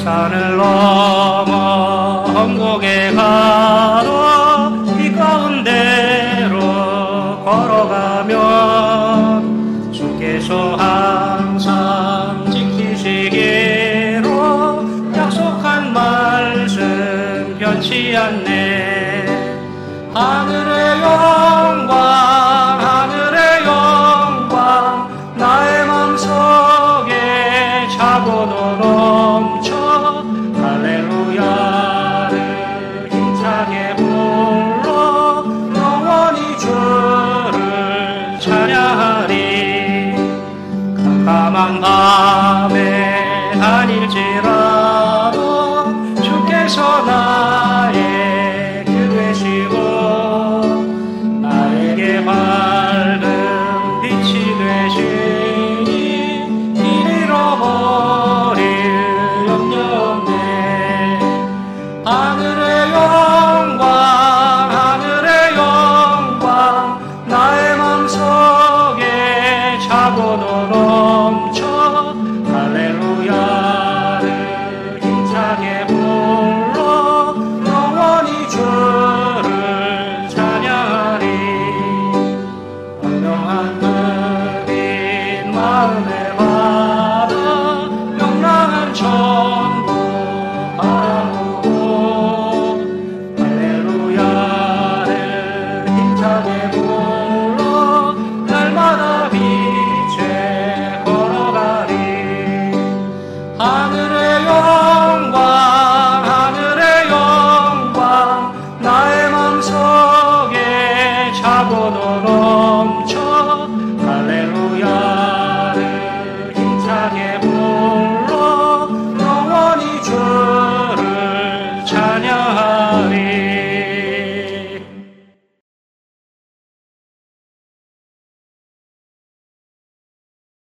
산을 넘어 험곡에 가도 이 가운데로 걸어가면 주께서 항상 지키시기로 약속한 말씀 변치 않네. 하늘의 영광 하늘의 영광 나의 맘속에 차고도 넘쳐 할렐루야를 힘차게 불러 영원히 주를 찬양하리. 캄캄한 밤에 다닐지라도 주께서 나의 길 되시고 나에게 밝은 빛이 되시니 길 잃어버릴 염려 없네. 하늘의 영광 하늘의 영광 나의 맘속에 차고도 넘쳐 할렐루야를 힘차게 불러 영원히 주를 찬양하리. 분명한 그린 마음의 바다 명랑한 천국 바라보고 할렐루야를 힘차게 불러 날마다 빛에 걸어가리. 하늘의 영광 하늘의 영광 나의 맘속에 차고도 넘쳐 할렐루야를 힘차게 불러 영원히 주를 찬양하리.